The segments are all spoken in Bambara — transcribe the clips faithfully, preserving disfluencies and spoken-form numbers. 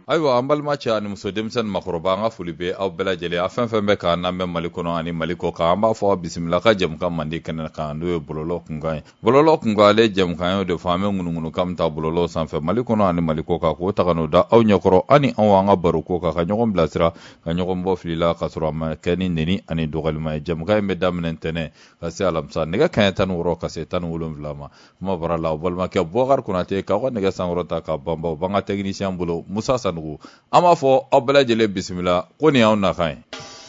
Ayiwa an balima cɛ ani muso denmisɛnnin makɔrɔba an ka foli bɛ aw bɛɛ lajɛlen a fɛn fɛn bɛ k'an lamɛn Mali kɔnɔ ani Mali kɔ kan an b'a fɔ bisimila ka jɛmukan mandi kɛnɛ kan n'o ye bɔlɔlɔ kunkan ye bɔlɔlɔ kunkan ale jɛmukan ye de fɔ an bɛ ŋunuŋunu kan bɛ taa bɔlɔlɔ sanfɛ Mali kɔnɔ ani Mali kɔ kan k'o ta ka n'o da aw ɲɛkɔrɔ ani anw an ka baro ko kan ka ɲɔgɔn bilasira ka ɲɔgɔn bɔ fili la ka sɔrɔ a ma kɛ ni neni ani dɔgɔlima ye jɛmukan in bɛ daminɛ ntɛnɛn ka se alamisa nɛgɛ kanɲɛ tan ni wɔɔrɔ ka se tan ni wolonwula ma kuma bara la o balimakɛ Bubakari Konate k'aw ka nɛgɛ sankɔrɔ ta ka banbaw b'an ka technicien bolo Musa Sanogo an b'a fɔ aw bɛɛ lajɛlen bisimila ko nin y'aw nakan ye.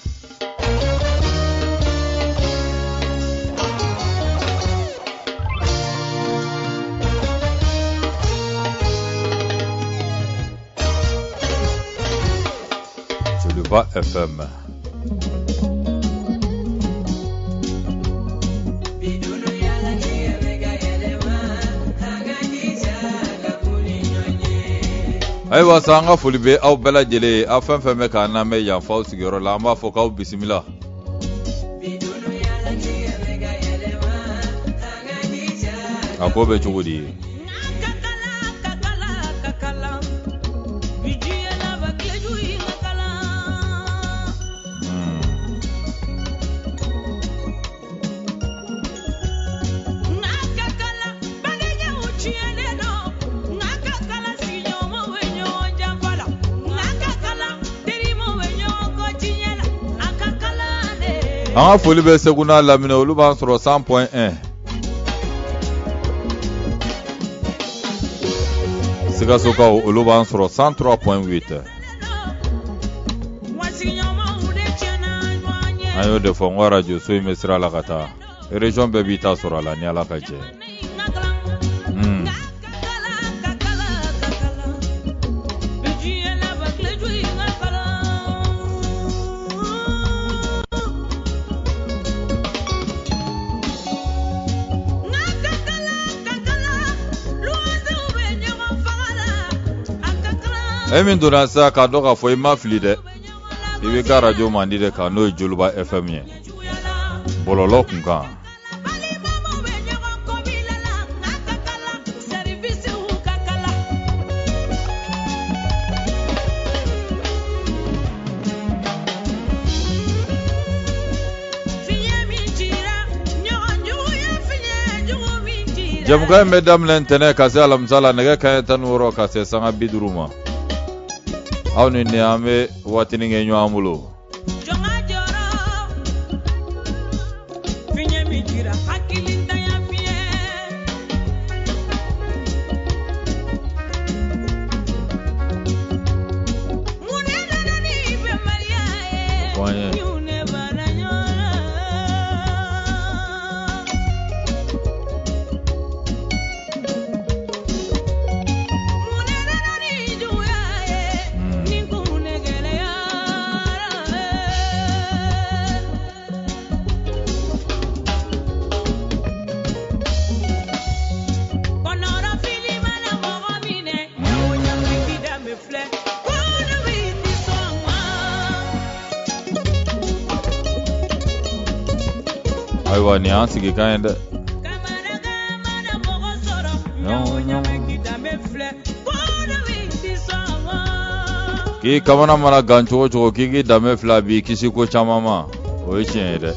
Joliba F M. Ayiwa sa an ka foli bɛ aw bɛɛ lajɛlen aw fɛn fɛn bɛ k'an lamɛn yan f'aw sigiyɔrɔ la an b'a fɔ k'aw bisimila. A ko bɛ cogo di? An ka foli bɛ Segu n'a Lamini olu b'an sɔrɔ cent point un. Sikasokaw olu b'an sɔrɔ cent trois point huit. An y'o de fɔ n ko radio so in bɛ sira la ka taa région bɛɛ b'i ta sɔrɔ a la ni Ala ka jɛ. E min donna sa k'a dɔn k'a fɔ i ma fili dɛ i bɛ ka radio mandi de kan n'o ye Joliba F M ye bɔlɔlɔ kunkan. Jɛmukan in bɛ daminɛ ntɛnɛn ka se alamisa la nɛgɛ kanɲɛ tan ni wɔɔrɔ ka se sanga bi duuru ma. Aw ni ne an bɛ waatinin kɛ ɲɔgɔn bolo. Ayiwa ni an sigi kan ye dɛ. K'i kamana mana gan cogo cogo k'i k'i danbe fila b'i kisi ko caman ma o ye tiɲɛ ye dɛ.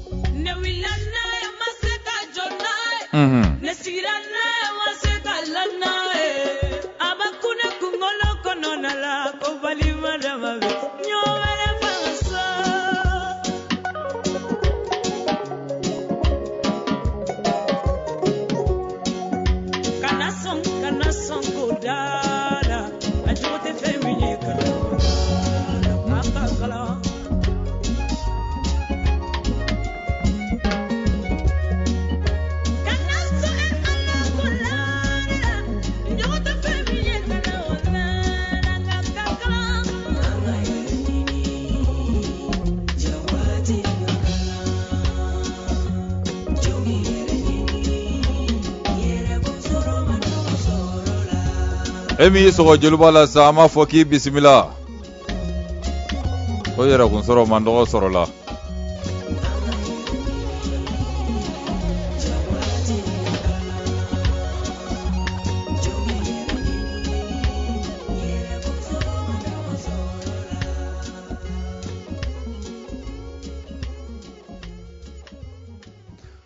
Emi sɔgɔ Joliba la sa an b'a fɔ k'i bisimila. Ko yɛrɛ kun sɔrɔ man dɔgɔ sɔrɔ la.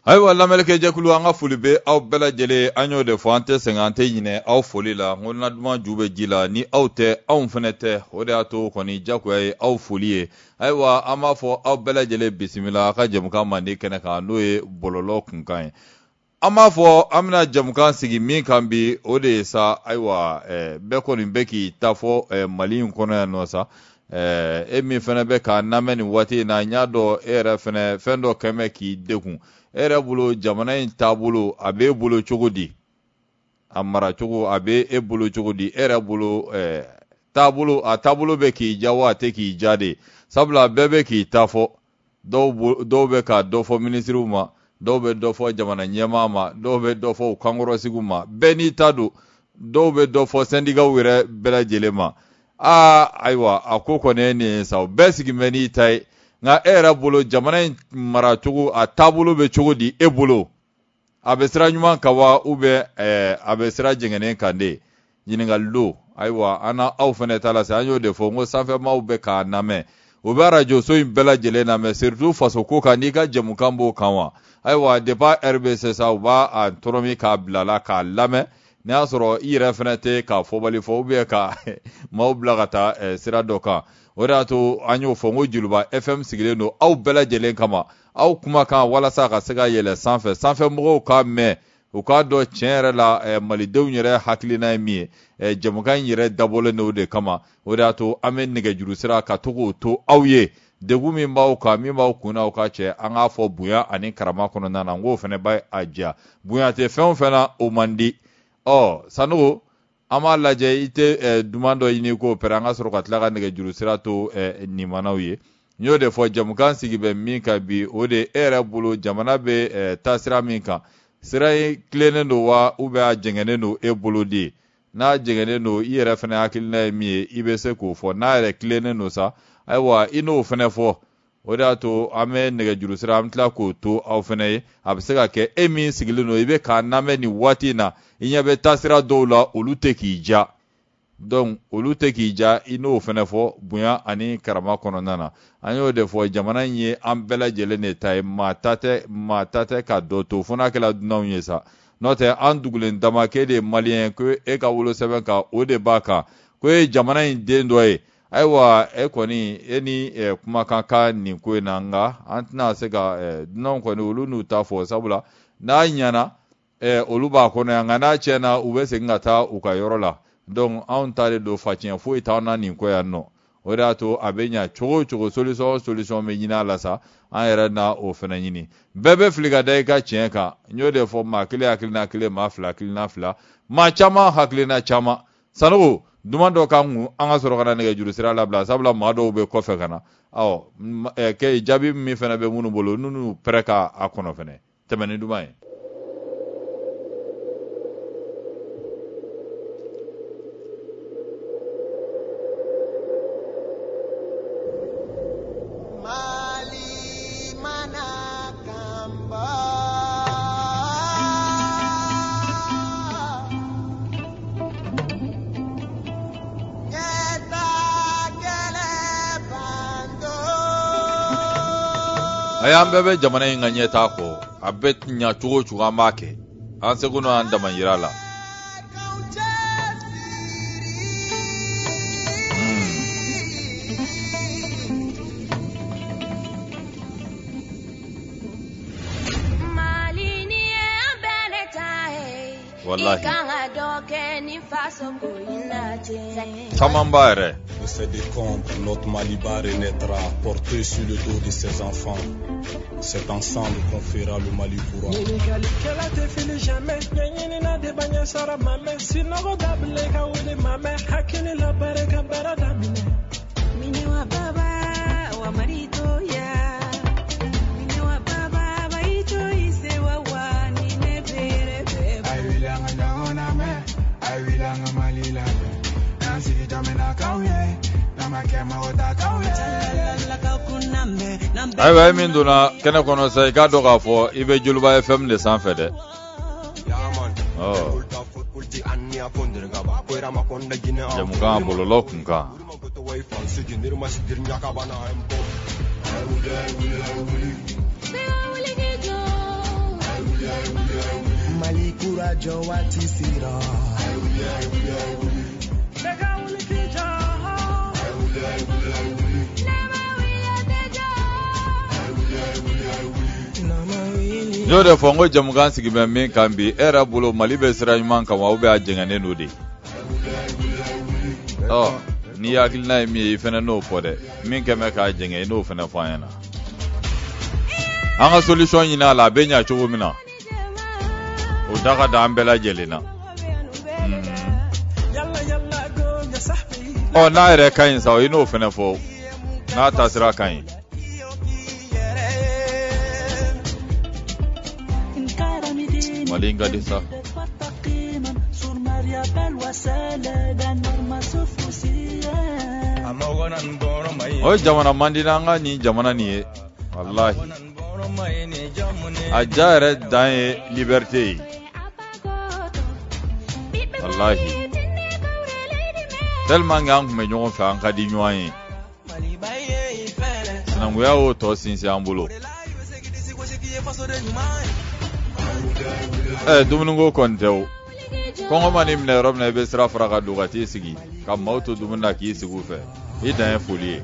Ayiwa lameleke jɛkulu an ka foli bɛ aw bɛɛ lajɛlen an y'o de fɔ an tɛ sɛgɛn an tɛ ɲinɛ aw foli la n ko na duman ju bɛ ji la ni aw tɛ anw fɛnɛ tɛ o de y'a to kɔni jagoya ye aw foli ye ayiwa an b'a fɔ aw bɛɛ lajɛlen bisimila a ka jɛmukan mandi kɛnɛ kan n'o ye bɔlɔlɔ kunkan ye an b'a fɔ an bɛna jɛmukan sigi min kan bi o de ye sa ayiwa ɛɛ bɛɛ kɔni bɛ k'i ta fɔ ɛɛ mali in kɔnɔ yan nɔ sa ɛɛ e min fɛnɛ bɛ k'a lamɛn nin waati in na n y'a dɔn e yɛrɛ fɛnɛ fɛn dɔ kɛn bɛ k'i degun e yɛrɛ bolo jamana in taabolo a b'e bolo cogo di a mara cogo a b'e e bolo cogo di e yɛrɛ bolo ɛɛ taabolo a taabolo bɛ k'i ja wa a tɛ k'i ja de sabula bɛɛ bɛ k'i ta fɔ dɔw dɔw bɛ ka dɔ fɔ minisiriw ma dɔw bɛ dɔ fɔ jamana ɲɛmaa ma dɔw bɛ dɔ fɔ kankɔrɔsigiw ma bɛɛ n'i ta don dɔw bɛ dɔ fɔ sɛndikaw yɛrɛ bɛɛ lajɛlen ma aa ayiwa a ko kɔni ye nin ye sa o bɛɛ sigi bɛ n'i ta ye nka e yɛrɛ bolo jamana in mara cogo a taabolo bɛ cogo di e bolo a bɛ sira ɲuman kan wa ou bien ɛɛ a bɛ sira jɛngɛnen kan de ɲininkali don ayiwa an n'aw fɛnɛ ta la sa an y'o de fɔ n ko sanfɛmaaw bɛ k'a lamɛn o bɛ arajo so in bɛɛ lajɛlen lamɛn surtout faso ko kan n'i ka jɛmukan b'o kan wa ayiwa depuis R B C sa u b'a a tɔrɔmi k'a bila la k'a lamɛn n'i y'a sɔrɔ i yɛrɛ fɛnɛ tɛ k'a fɔbali fɔ ou bien ka maaw bila ka taa ɛɛ sira dɔ kan o de y'a to an y'o fɔ n ko Juluba F M sigilen don aw bɛɛ lajɛlen kama aw kumakan walasa ka se ka yɛlɛ sanfɛ sanfɛmɔgɔw k'a mɛn u k'a dɔn tiɲɛ yɛrɛ la ɛɛ malidenw yɛrɛ hakilina ye min ye ɛɛ jɛmukan in yɛrɛ dabɔlen don o de kama o de y'a to an bɛ nɛgɛjuru sira ka to k'o to aw ye degun min b'aw kan min b'aw kun na aw ka cɛ an k'a fɔ bonya ani karama kɔnɔna na n k'o fɛnɛ b'a a diya bonya tɛ fɛn o fɛn na o man di ɔ Sanogo an b'a lajɛ i tɛ ɛɛ duman dɔ ɲini k'o pɛrɛn an ka sɔrɔ ka tila ka nɛgɛjuru sira to ɛɛ nimanaw ye n y'o de fɔ jɛmukan sigi bɛ min kan bi o de e yɛrɛ bolo jamana bɛ ɛɛ taasira min kan sira in tilennen don wa ou bien a jɛngɛnnen don e bolo de n'a jɛngɛnnen don i yɛrɛ fɛnɛ hakilina ye min ye i bɛ se k'o fɔ n'a yɛrɛ tilennen don sa ayiwa i n'o fɛnɛ fɔ o de y'a to an bɛ nɛgɛjuru sira an bɛ tila k'o to aw fɛnɛ ye a bɛ se ka kɛ e min sigilen don i bɛ k'a lamɛn nin waati in na i ɲɛ bɛ taasira dɔw la olu tɛ k'i ja donc olu tɛ k'i ja i n'o fɛnɛ fɔ bonya ani karama kɔnɔna na an y'o de fɔ jamana in ye an bɛɛ lajɛlen de ta ye maa ta tɛ maa ta tɛ ka dɔ to fo n'a kɛra dunanw ye sa n'o tɛ an dugulen dama k'e de ye maliyɛn ko e ka wolosɛbɛn kan o de b'a kan ko e ye jamana in den dɔ ye ayiwa e kɔni e ni eh, kumakan ka nin ko in na nka an tɛna se ka eh, dunanw kɔni olu n'u ta fɔ sabula n'a ɲɛna eh, olu b'a kɔnɔ yan nka n'a tiɲɛna u bɛ segin ka taa u ka yɔrɔ la donc anw ta de don facɛn foyi t'anw na nin ko yan nɔ o de y'a to a bɛ ɲa cogo o cogo solution solution bɛ ɲini a la sa an yɛrɛ na o fɛnɛ ɲini bɛɛ bɛ fili ka da i ka tiɲɛ kan n y'o de fɔ maa kelen hakilina kelen maa fila hakilina fila maa caman hakilina caman Sanogo duman dɔ k'an kun an ka sɔrɔ ka na nɛgɛjuru sira labila sabula maa dɔw bɛ kɔfɛ ka na ɔ kɛ jaabi min fɛnɛ bɛ minnu bolo n'u pɛrɛ k'a kɔnɔ fɛnɛ tɛmɛ ni duman ye. A y'an bɛɛ bɛ jamana in ka ɲɛtaa kɔ a bɛ ɲa cogo o cogo an b'a kɛ an seko n'an dama yira la. Wallahi caman b'a yɛrɛ. De ces décombres, notre Maliba renaîtra, porté sur le dos de ses enfants. C'est ensemble qu'on fera le Mali courant. Ayiwa min donna kɛnɛ kɔnɔ sa i k'a dɔn k'a fɔ i bɛ Juluba F M de sanfɛ dɛ. Jɛmukan bɔlɔlɔ kunkan. Mali courage wati sira Yo de fongo jamugan sigi men min kan bi era bulo Mali be sira nyman kan wa ube ajengane no de. Oh, ni yakil na mi ifena no fode. Min keme ka ajenge no fena fanyana. Anga solution yina la benya chugo mina. O daga da ambela jelina. Oh, na ere kain sa ino fena fo. Na tasira kain. Malinga disa. Oh, jamana mandina nga ni jamana ni wallahi. Ajare dae liberté. Wallahi. Tellement nga me nyon fa an kadi nyoyin. Sinanguya o to sinsi ambulo. Eh, dumunungo konteo. Kongo mani mne rob na ibe sira fraka dugati sigi. Ka mauto dumuna ki sigu fe. Ida en folie.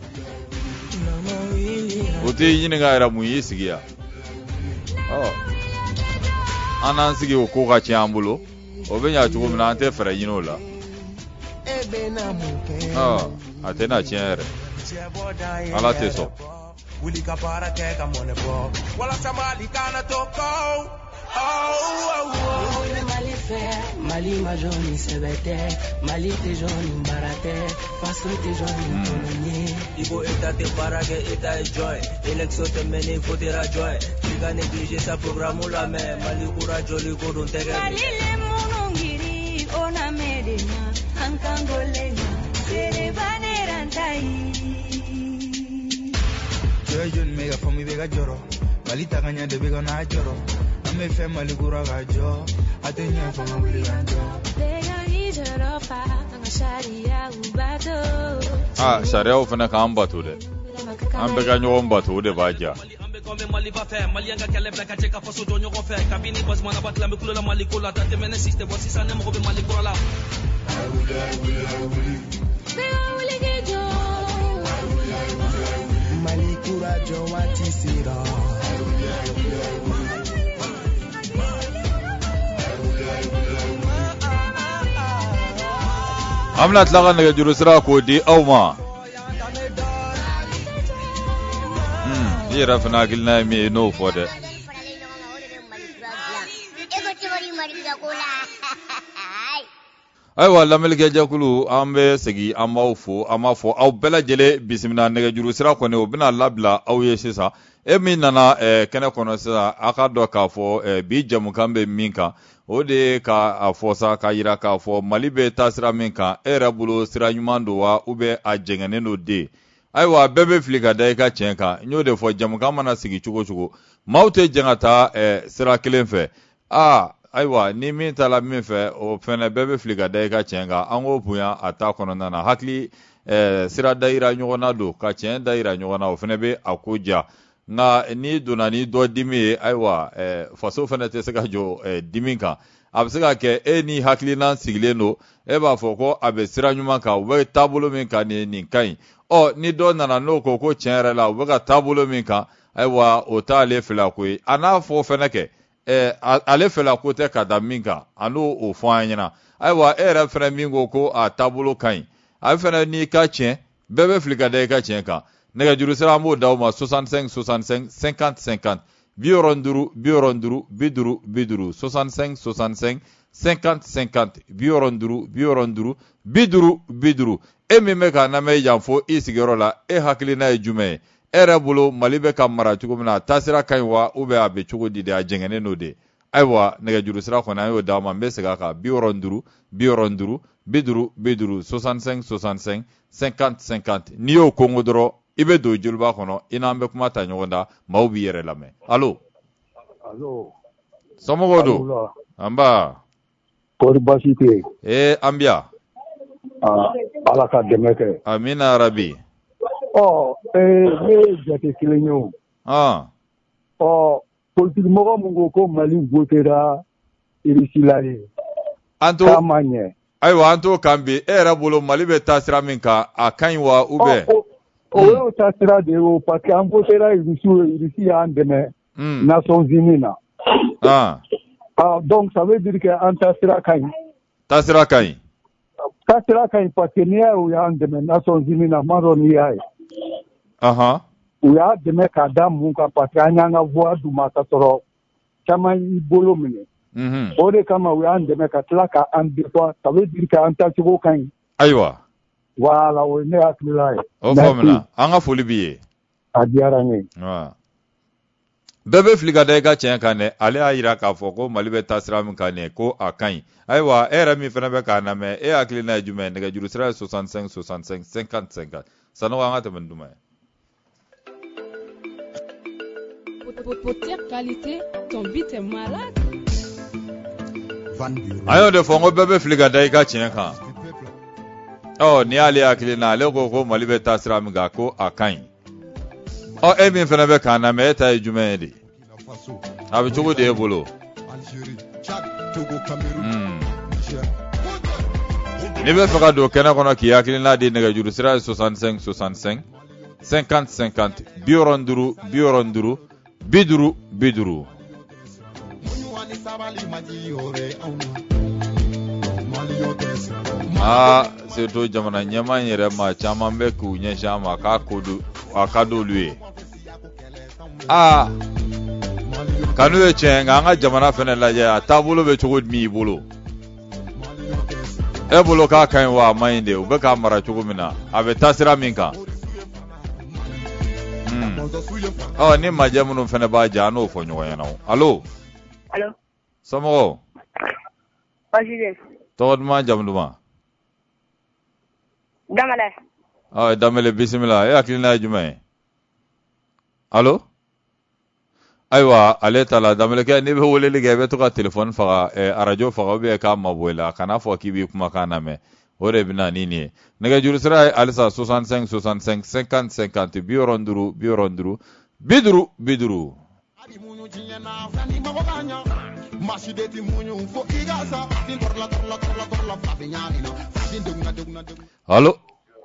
Uti yini ga era mu yisigi ya. Oh. Anan sigi o ko ka chi ambulo. Obenya chugo mna ante fere yino la. Oh, atena chiere. Ala teso. Wilika para ke ka mone bo. Wala samali kana toko. Oh, oh, oh. Mali fair, Mali majoni sebete, Mali te joni mbarate, fasu te joni kolonye. Ibo eta te parage eta joy, election te mene fotera joy. Tiga négligé sa programme la main, Mali courage li ko don tege. Mali le monongiri ona medena, ankangolenya, sere banerantai. Joy jon mega fomi bega joro, Mali taganya de bega na joro. Me fe Mali courage jo, atenya fo mabuli ganjo. Ah, sharia ufana ka ambatu de. Ambe ga nyo ambatu de baja. Mali va faire Mali anga kele black check fa so donyo ko fe kabini bas mana bat la me kula Mali ko la tate mena system bosi sa ne mo be Mali ko la. Mali courage wati sira. Amna tlaga nega jurusra ko di awma. Hmm, yera fana gilna mi no fode. Ay wala melke jakulu ambe segi amawfo amafo aw bela jele bismillah nega jurusra ko ne obina labla aw yesisa e min nana e kene kono sa aka do ka fo e bi jamu kambe minka o de ka afosa ka yira ka fo Mali be tasira minka era bulo sira nyumando wa ube a jengane no de aywa bebe flika dai ka chenka nyo de fo jamu kama na sigi chugo chugo maute jengata e sira kilenfe ah aywa ni min tala min fe o fene bebe flika dai ka chenga ango buya ata kono nana hakli e sira daira nyogona do ka chen daira nyogona o fene be akuja nga ni dunani do dimi aywa eh, faso fana te sega jo eh, diminka absega ke e ni haklina sigleno e ba foko abe sira nyuma ka we tabulo minka ni ni kai o ni do nana no ko ko chenre la we ga tabulo minka aywa o ta le fela ko ana fo fana ke eh, ale fela ko te ka da minka anu o fo anyina aywa e re fere mingo ko a tabulo kai a fere ni ka chen bebe flika de ka chen ka nega juru sera mo dawma soixante-cinq soixante-cinq cinquante cinquante bioronduru bioronduru biduru biduru soixante-cinq soixante-cinq cinquante cinquante bioronduru bioronduru biduru biduru e meme ka na me yanfo isigero la e hakili na ejume ere bulo Mali be ka mara chugo mina tasira kaiwa ube abe chugo dide ajengene no de aywa nega juru sera ko na yo dawma mbesega ka bioronduru bioronduru biduru biduru soixante-cinq soixante-cinq cinquante cinquante niyo kongo doro ibe do julba kono ina mbe kuma ta nyogonda mawbi yere lame allo allo somogodo amba kori basite eh ambia ah ala ka demeke amina rabbi oh eh me jate kilenyo ah oh politique mɔgɔ mun ko ko Mali votera Russie ye. Anto ayiwa an t'o kan bi e yɛrɛ bolo Mali bɛ taa sira min kan a ka ɲi wa ou bien o y'o taa sira de ye o parce que an votera Russie y'an dɛmɛ Nations Unies na. Ah. Ah, donc ça veut dire que an taa sira ka ɲi. Taa sira ka ɲi. Taa sira ka ɲi parce que n'i y'a ye u y'an dɛmɛ Nations Unies na m'a dɔn n'i y'a ye. Ahan. U y'a dɛmɛ k'a da mun kan parce que an y'an ka voix d'u ma ka sɔrɔ caman y'i bolo minɛ. Mhm. O de kama u y'an dɛmɛ ka tila ka an défend ça veut dire que an taacogo ka ɲi. Ayiwa. Voilà o ye ne hakilila ye. O faamuna an ka foli b'i ye. A diyara n ye. Bɛɛ bɛ fili ka da i ka tiɲɛ kan dɛ ale y'a jira k'a fɔ ko Mali bɛ taa sira min kan nin ko a ka ɲi. Ayiwa e yɛrɛ min fana bɛ k'a lamɛn e hakilina ye jumɛn ye nɛgɛjuru sira ye soixante-cinq soixante-cinq cinquante cinquante Sanogo an ka tɛmɛ ni duman ye. Pour tes qualités, ton beat est malade. A y'o de fɔ n ko bɛɛ bɛ fili ka da i ka tiɲɛ kan. Ɔ ni y'ale hakilina ale ko ko Mali bɛ taa sira min kan ko a ka ɲi. Ɔ e min fana bɛ k'a lamɛn e ta ye jumɛn ye de? A bɛ cogo di e bolo? N'i bɛ fɛ ka don kɛnɛ kɔnɔ k'i hakilina di nɛgɛjuru sira ye soixante-cinq soixante-cinq cinquante cinquante bi wɔɔrɔ ni duuru bi wɔɔrɔ ni duuru bi duuru bi duuru. Ah, surtout jamana ɲɛmaa in yɛrɛ ma caman bɛ k'u ɲɛsin a ma k'a ko do a ka d'olu ye. Ah, kanu ye tiɲɛ nka an ka jamana fana lajɛ a taabolo bɛ cogo min i bolo. E bolo k'a ka ɲi wa a man ɲi de u bɛ k'a mara cogo min na a bɛ taa sira min kan. Ɔ ni majɛ minnu fana b'a jɛ an n'o fɔ ɲɔgɔn ɲɛna o. Allo. Allo. Somɔgɔw. Baasi tɛ. Tɔgɔ duman jamu duman. Damele. Ɔ Damele bisimila e hakilina ye jumɛn ye? Allo. Ayiwa ale ta la Damelekɛ n'i bɛ weleli kɛ i bɛ to ka téléphone faga arajo faga ou bien k'a mabɔ i la kana fɔ k'i b'i kumakan lamɛn o de bɛ na ni nin ye. Nɛgɛjuru sira ye halisa soixante-cinq soixante-cinq cinquante cinquante bi wɔɔrɔ ni duuru bi wɔɔrɔ ni duuru bi duuru bi duuru. Allo.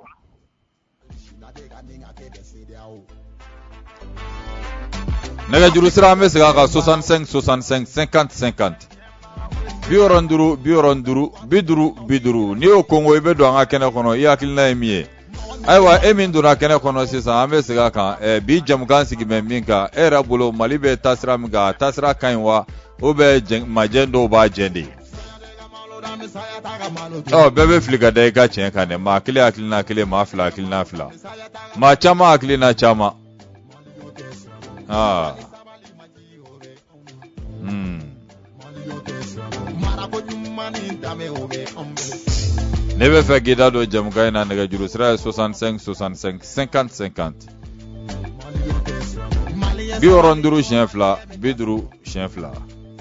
Nɛgɛjuru sira an bɛ segin a kan soixante-cinq soixante-cinq cinquante cinquante bi wɔɔrɔ ni duuru bi wɔɔrɔ ni duuru bi duuru bi duuru. N'i y'o kongo i bɛ don an ka kɛnɛ kɔnɔ i hakilina ye min ye. Ayiwa e min donna kɛnɛ kɔnɔ sisan an bɛ segin a kan ɛ bi jamukan sigi bɛ min kan e yɛrɛ bolo Mali bɛ taa sira min kan a taa sira ka ɲi wa ou bien majɛ dɔw b'a jɛn de. Ɔ bɛɛ bɛ fili ka da i ka tiɲɛ kan dɛ maa kelen hakilina kelen maa fila hakilina fila maa caman hakilina caman. Ah. Hmm. Ne bɛ fɛ k'i da don jamukan in na nɛgɛjuru sira ye soixante-cinq soixante-cinq cinquante cinquante bi wɔɔrɔ ni duuru siɲɛ fila bi duuru siɲɛ fila.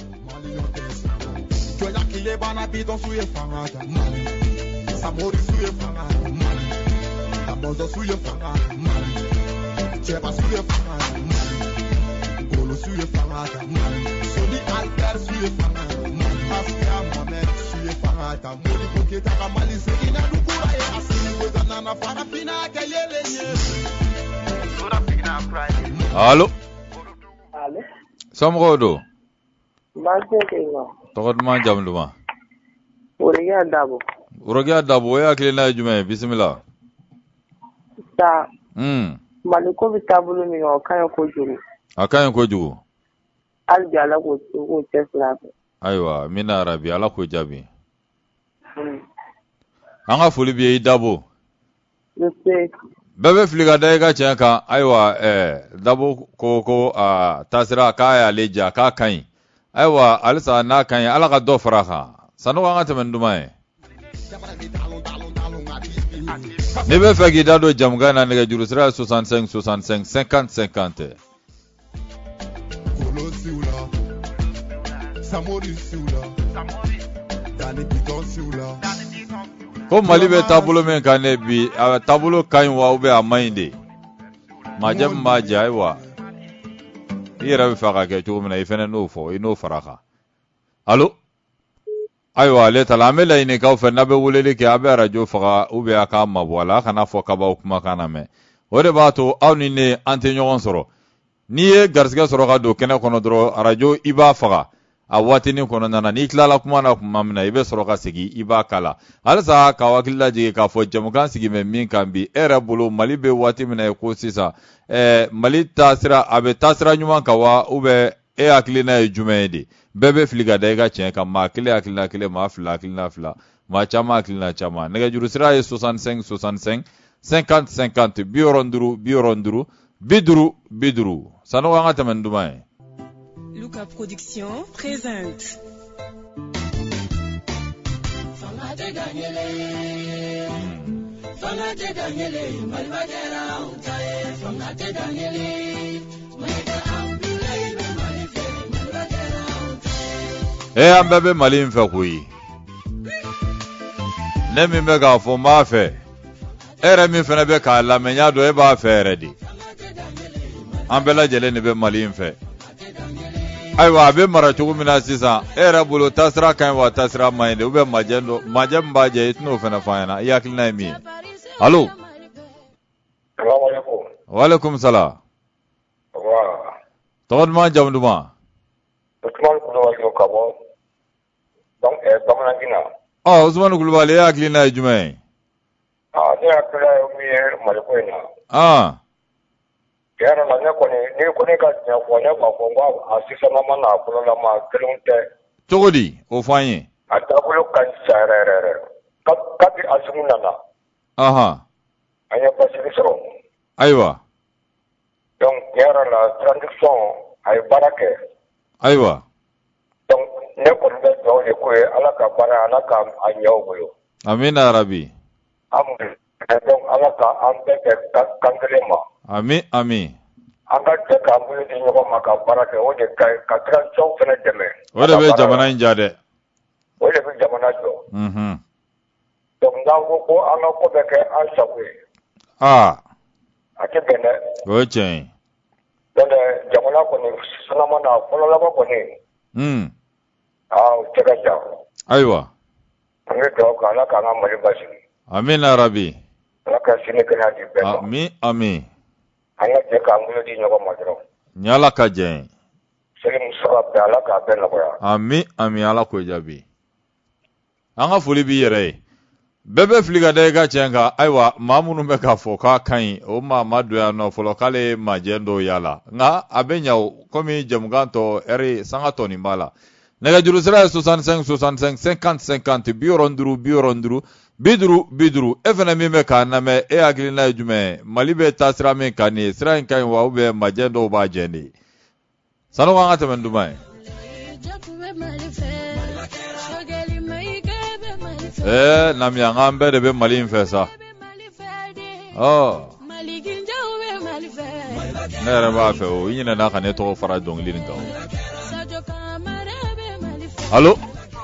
Allo. Allo. Somɔgɔw don. Baasi tɛ yen nɔ. Tɔgɔ duman jamu duman. Worokiya Dabo. Worokiya Dabo o ye hakilina ye jumɛn ye bisimila. Taa. Hmm. Mali ko bɛ taabolo min na o ka ɲi kojugu. A ka ɲi kojugu. Hali bi Ala k'o k'o cɛ sira fɛ. Ayiwa mina arabi Ala k'o jaabi. An ka foli b'i ye i Dabo. Bɛɛ bɛ fili ka da i ka tiɲɛ kan ayiwa ɛɛ Dabo ko ko a taasira k'a y'ale ja k'a ka ɲi ayiwa halisa n'a ka ɲi Ala ka dɔ fara a kan Sanogo an ka tɛmɛ ni duman ye. Ne bɛ fɛ k'i da don jamukan na nɛgɛjuru sira ye soixante-cinq soixante-cinq cinquante cinquante. Ko Mali bɛ taabolo min kan ne bi a taabolo ka ɲi wa ou bien a man ɲi de majɛ min b'a jɛ ayiwa yɛrɛ bɛ fɛ ka kɛ cogo min na i fɛnɛ n'o fɔ i n'o fara kan allo ayiwa ale ta la an bɛ laɲini k'aw fɛ n'a bɛ weleli kɛ a bɛ arajo faga ou bien a k'a mabɔ a la a kana fɔ kabaw kumakan na mɛn o de b'a to aw ni ne an tɛ ɲɔgɔn sɔrɔ n'i ye garisɛgɛ sɔrɔ ka don kɛnɛ kɔnɔ dɔrɔn arajo i b'a faga a waatinin kɔnɔna na n'i tilala kuma na kuma min na i bɛ sɔrɔ ka segin i b'a kala halisa k'aw hakili lajigin k'a fɔ jamukan sigi bɛ min kan bi e yɛrɛ bolo mali bɛ waati min na ko sisan ɛɛ mali taasira a bɛ taasira ɲuman kan wa ou bien e hakilina ye jumɛn ye de bɛɛ bɛ fili ka da i ka tiɲɛ kan maa kelen hakilina kelen maa fila hakilina fila maa caman hakilina caman nɛgɛjuru sira ye soixante-cinq soixante-cinq cinquante cinquante bi wɔɔrɔ duuru bi wɔɔrɔ duuru bi duuru bi duuru sanɔgɔ an ka tɛmɛ ni duman ye. Luca Production présente. Eh an bɛɛ bɛ Mali in fɛ koyi ne min bɛ k'a fɔ n b'a fɛ e yɛrɛ min fɛnɛ bɛ k'a lamɛn n y'a dɔn e b'a fɛ yɛrɛ de an bɛɛ lajɛlen de bɛ Mali in fɛ ayiwa a bɛ mara cogo min na sisan e yɛrɛ bolo taasira ka ɲi wa taasira man ɲi de ou bien majɛ dɔ majɛ min b'a jɛ i tɛn'o fɛnɛ fɔ an ɲɛna i hakilina ye min ye allo salamaleykum waaleykum salaam tɔgɔ duman jamu duman Usman Kulubali ka bɔ Bamananjina ɔ Usman Kulubali e hakilina ye jumɛn ye aa ne hakilina ye min ye Mali ko in na aa tiɲɛ yɛrɛ la ne kɔni ni ko ne ka tiɲɛ fɔ ne b'a fɔ n ko a sisanlama n'a bololama kelenw tɛ cogo di o fɔ an ye a taabolo ka ɲi sisan yɛrɛ yɛrɛ yɛrɛ kabi Asimu nana ahan an ye basigi sɔrɔ ayiwa donc tiɲɛ yɛrɛ la transition a ye baara kɛ ayiwa donc ne kɔni bɛ dugawu de ko ye ala ka baara ala ka a ɲɛ u bolo amina yarabi an donc ala ka an bɛɛ kɛ kan kelen ma ami ami an ka jɛ k'an bolo di ɲɔgɔn ma ka baara kɛ o de ka ɲi ka transition fɛnɛ dɛmɛ o de bɛ jamana in ja dɛ o de bɛ jamana jɔ unhun donc n'an ko ko an ka ko bɛ kɛ an sago ye aa a tɛ bɛn dɛ o ye tiɲɛ ye donc jamana kɔni sinama na fɔlɔ laban kɔni un aa o tɛ ka jan ayiwa an bɛ dugawu kɛ ala k'an ka Mali basigi amina yarabi ala ka sini kɛnɛya di bɛɛ ma ami ami an ka jɛ k'an bolo di ɲɔgɔn ma dɔrɔn ni ala ka jɛ ye seli musaka bɛɛ ala k'a bɛɛ nɔgɔya ami ami ala k'o jaabi an ka foli b'i yɛrɛ ye bɛɛ bɛ fili ka da i ka tiɲɛ kan ayiwa maa minnu bɛ k'a fɔ k'a ka ɲi o maa ma don yan nɔ fɔlɔ k'ale ye majɛ dɔw y'a la nka a bɛ ɲa o komi jamukan tɔ ɛri sanga tɔ nin b'a la nɛgɛjuru sira ye soixante-cinq soixante-cinq cinquante cinquante bi wɔɔrɔ duuru bi wɔɔrɔ duuru bi duuru bi duuru e fɛnɛ min bɛ k'a lamɛn e hakilina ye jumɛn Mali bɛ taa sira min kan nin ye sira in ka ɲi wa ou bien majɛ dɔw b'a jɛ de sanɔgɔ an ka tɛmɛ ni duman ye ɛɛ nami an k'an bɛɛ de bɛ Mali in fɛ sa ɔ ne yɛrɛ b'a fɛ o i ɲinɛna ka ne tɔgɔ fara dɔnkili nin kan allo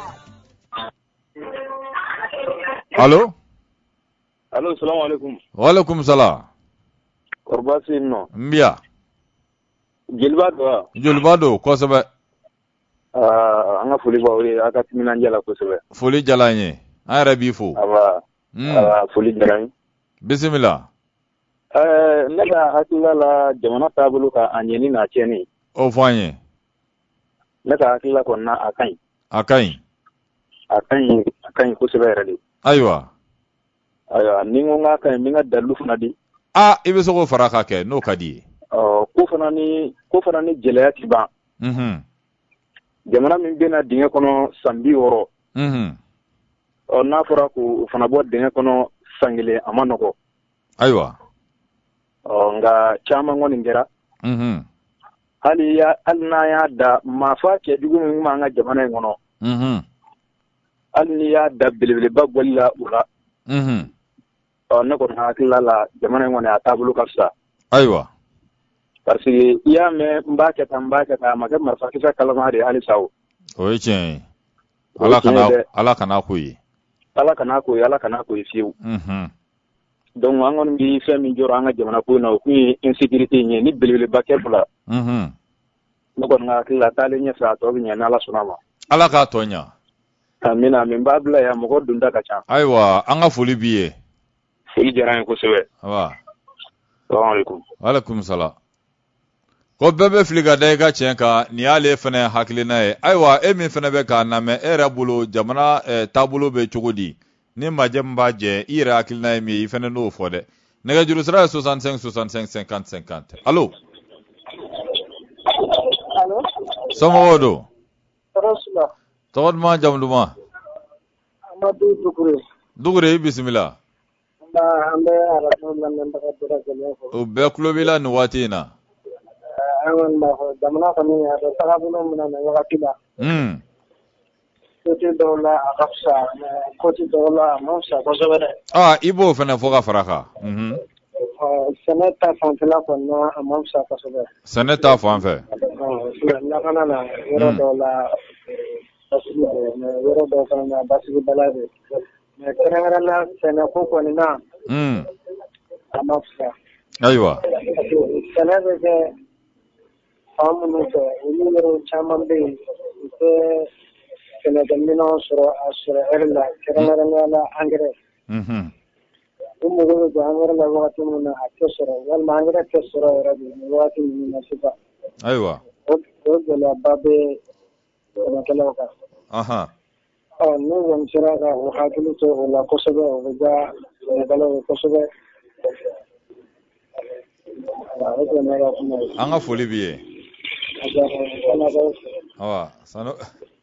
allo allo salamu alaikum waaleykum salaam kɔrɔ baasi nɔ n biya jeliba don wa jeliba don kosɛbɛ an ka foli b'aw ye a ka timinandiya la kosɛbɛ foli jala n ye an yɛrɛ b'i fo aba foli jara n ye bisimila ɛɛ ne ka hakilila la jamana taabolo ka a ɲɛni n'a tiɲɛni o fɔ an ye ne ka hakilila kɔni na a ka ɲi a ka ɲi a ka ɲi a ka ɲi kosɛbɛ yɛrɛ de ayiwa ayiwa ni n ko k'a ka ɲi n bɛ n ka dalilu fana di aa i bɛ se k'o fara ka kɛ n'o ka di ye ɔ ko fana ni ko fana ni gɛlɛya ti ban unhun jamana min bɛna dingɛ kɔnɔ san bi wɔɔrɔ unhun ɔ n'a fɔra k'o fana bɔ dingɛ kɔnɔ san kelen a ma nɔgɔ ayiwa ɔ nka caman kɔni kɛra unhun hali ya hali n'a y'a da maafa cɛjugu min b'an ka jamana in kɔnɔ unhun hali n'i y'a da belebeleba bɔli la o la unhun ɔ ne kɔni hakilila la jamana in kɔni a taabolo ka fisa ayiwa parce que i y'a mɛn n b'a kɛ tan n b'a kɛ tan a ma kɛ marifakisɛ kalama de ye hali sa o o ye tiɲɛ ye ala kana ala kana ko ye ala kana ko ye ala kana ko ye fiyewu unhun donc an kɔni bɛ fɛn min jɔrɔ an ka jamana ko in na o kun ye insécurité in ye ni belebeleba kɛ fila unhun ne ko nga kila tali nya sa to nya na la sunama ala ka tonya amina min babla ya mo dunda ka cha aiwa an ga foli biye foli jaran ko sebe wa assalamu alaikum wa alaikum salam ko bebe fliga dai ka cenka ni ale fana hakilina ye aiwa e min fana be ka na me era bulu jamana e, tabulo be chogodi ni majamba je ira hakilina mi i fana no fode nega juru sira soixante-cinq soixante-cinq cinquante cinquante allo allo sama wodo Rasula tawad ma jamduma Amadu Dugure dugure bismillah ba ambe ala to nan da dura gele ko o be klobila ni watina awan ba jamana kami ya da talabuno mun na wakati ba mm koti dola akafsa koti dola amsa ko sobere ah ibo fana foga faraka mhm seneta fanfela ko na amsa ko sobere seneta fanfe na kana na yoro dola basiri ne yoro dola na basiri balade ne kerengara na sena ko ko ni na mm amsa aiwa seneta ke amuno ko ni yoro chamambe ke kena gamino sura asura erla kerengara na angere mhm umu go angere la wakati mun akesura wal mangere kesura rabi wakati mun nasiba aiwa o gela babe na kala ka aha ah no wan sira ka wakati to la kosobe o ga na kala kosobe an ga foli biye awa sano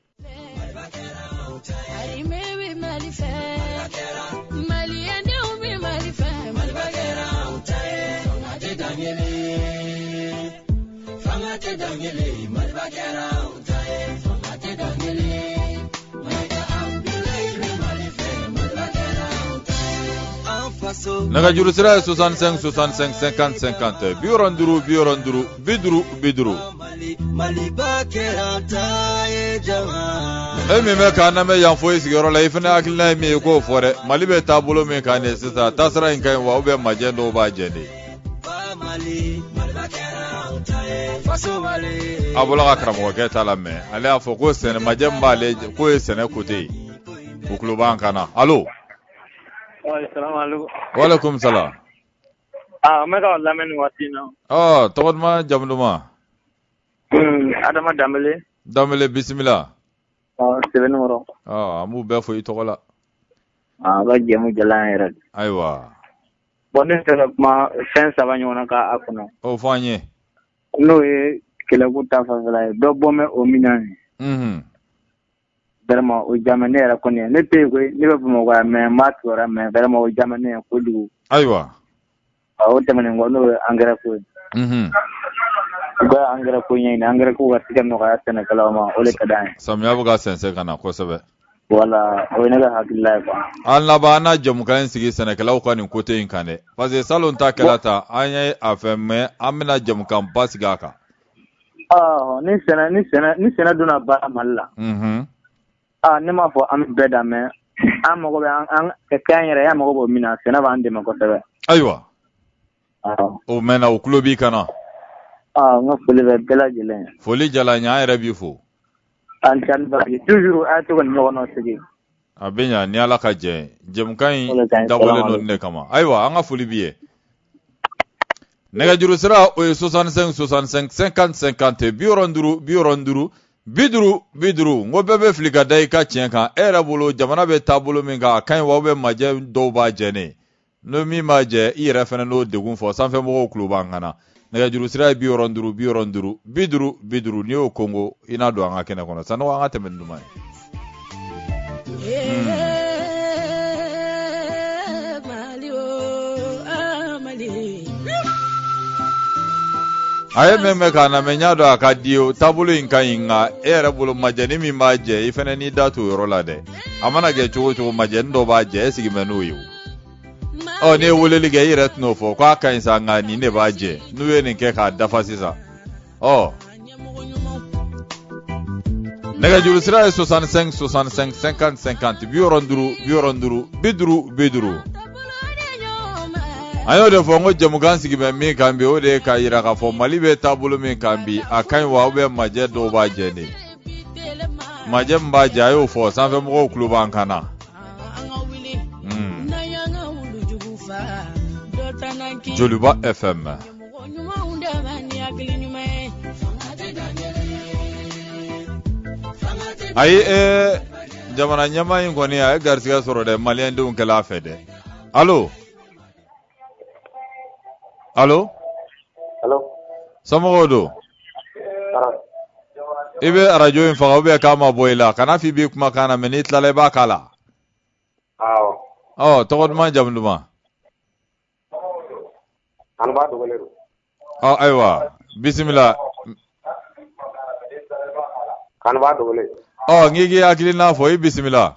naga juru sira soixante-cinq soixante-cinq cinquante cinquante bioranduru bioranduru biduru biduru e mi me kana me yan foyi sigoro la ifna akilna mi ko fore mali be tabulo mi kane sita tasra in kai wa ube majendo ba jende abula ka kramo ke talame ale afo ko sen majemba le ko sen kote ko kluban kana allo assalamu alaikum wa alaikum salam ah me ka lamen watina ah tawad ma jamduma adama damele damele bismillah ah seven numero ah amu be fo itokola ah ba jemu jalan era aiwa bonne tele ma sense abanyona ka akuno o fanye no e kele buta fa vela do bome o minani mhm vraiment o jamane era kone ne te ko ni ba mo ga me matura me vraiment o jamane ko du aiwa o temane ngono angara ko mhm ga angara ko nyina angara ko wati no ga tane kala ma ole kadai samya buga sense kana ko sabe wala o ne ga hakilla ba Allah ba na jam kan sigi sana kala ko ni ko te yin kane parce salon ta kala ta anye afemme amina jam kan pasiga ka ah ni sena ni sena ni sena duna ba malla mhm ah ne ma fo am beda me am ko be an ke kanyere ya mo ko mina sena ba ande ma ko sebe aiwa ah o mena o klubi kana ah nga foli be bela jele foli jala nya era bi fo an tan ba toujours a to ko no no sigi abenya ni ala ka je jem kan dabole no ne kama aiwa an ga foli biye nega juru sira o soixante-cinq soixante-cinq cinquante cinquante bioranduru bioranduru biduru biduru ngo bebe fliga dai ka cenka era bolo jamana be tabulo min ga kan wa be maje do ba jene no mi maje ira fana no degun fo sanfe mo kluba ngana nega juru sira bioranduru bioranduru biduru biduru ni o Kongo ina do anga kene kono sanu anga temenduma aye meme kana menya do akadio tabulu inka inga era bulu majani mi maje ifene ni datu yorola de amana ge chugo chugo majani do baje sigi menu yu o ne wuleli ge iret no fo kwa kan sa ngani ne baje nuwe ni ke ka dafa sisa oh nega julu sira soixante-cinq soixante-cinq cinquante cinquante bioranduru bioranduru biduru biduru ayo de fo ngo jamukan sigi be mi kan bi o de ka yira ka fo mali be tabulu mi kan bi akan wa be maje do ba je ne maje mba jayo fo san fe mo club an kana mm Joliba F M ay eh jamana nyama yin koni ay garsiga soro de malien dum kala fede allo allo allo samogodo ibe radio in faga be kama boyla kana fi bi kuma kana minute la ba kala aw oh to god ma jamduma an ba dogaleru oh aywa bismillah kan ba dogale oh ngigi akili na fo bismillah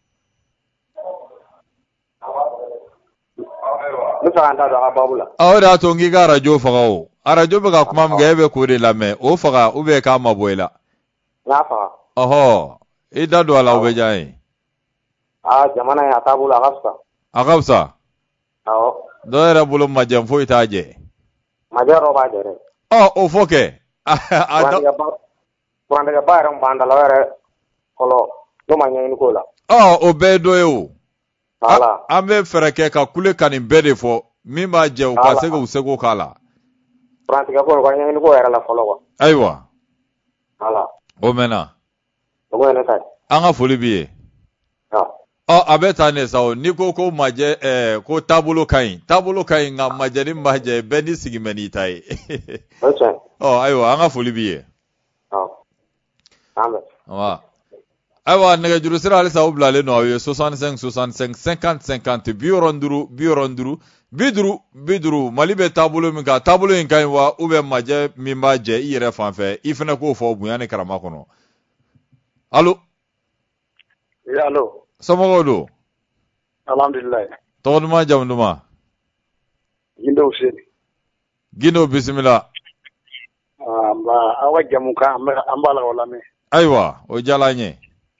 nusa anda da babula oh da to ngiga radio faga o radio be ka kuma mga ebe ko de la me o faga ube kama boyla na faga oho ida do ala ube jai ah jamana ya tabula agafsa agafsa aw do era bulu majam fo itaje majaro ba jere oh o foke ado kwanda ga bayram banda la were kolo no manya ni kola oh o be do yo ala ambe fereke ka kule kan bede fo mi ma je o ka sego sego kala kwanda ga ko kwanya ni ko era la kolo wa aywa ala o mena o mena sai anga foli biye ah oh abeta ne sawo ni ko ko maje eh ko tabulo kain tabulo kain nga maje ni maje be ni sigimeni tai okay oh aywa anga foli biye ah amba wa aywa nega juru sira ali sawo blale no awe soixante-cinq soixante-cinq cinquante cinquante bioronduru bioronduru biduru biduru malibe tabulo mi ka tabulo in kain wa ube maje mi maje ire fanfe ifene ko fo buyane karama kono allo ya allo samogodo alhamdulillah tawduma jamduma gindo useni gindo bismillah amba awa jamuka ambala wala me aywa o jalanye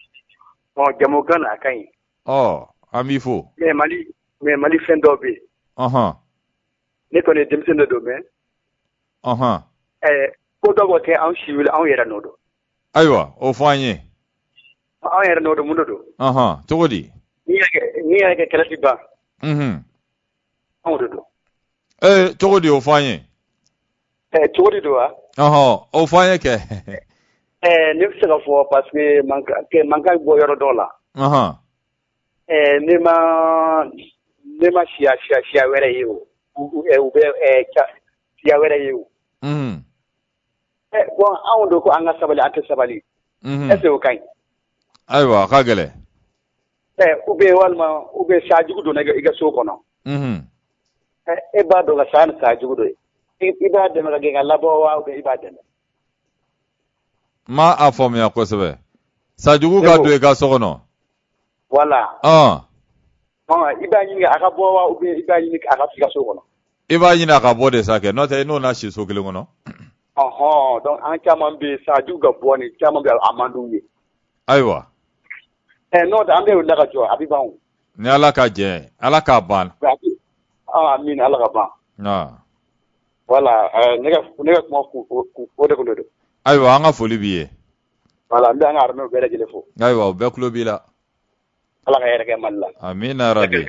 o jamuka na kai oh amifo me mali me mali fendo be aha ne ko ne demsendo do me aha eh ko dogo te an shiwil an yera nodo aywa o fanye an yera nodo mundo do aha togodi ni yake ni yake kala tiba mhm an do eh togodi o fanye eh togodi do ha aha o fanye ke eh ne fisa fo parce que manka ke manka bo yoro dola aha eh ne ma ne ma shia shia shia were yiwo e ube e cha shia were yiwo mhm eh bon an do ko anga sabali ate sabali mhm ese o kai aywa kagele eh ube walma ube shajugu do na iga so kono mhm eh e ba do ga san shajugu do iba de ma ga labo wa ube iba de ma afom ya kosebe sajugu ka do ka sokono wala ah ah iba yin aka bo wa ube iba yin aka figa so kono iba yin aka bo de sake no te no na shi so kile ngono aha donc an chaman be sajugu ga bo ni chaman be amandu ni aywa eh no da ambe wala ka jo abiban ni ala ka je ala ka ban ah min ala ka ban ah wala eh nega nega mo ku ku de ko do aywa anga foli biye wala mbi anga arme be rajele fo aywa be klo bila ala ka yere ke malla amina rabbi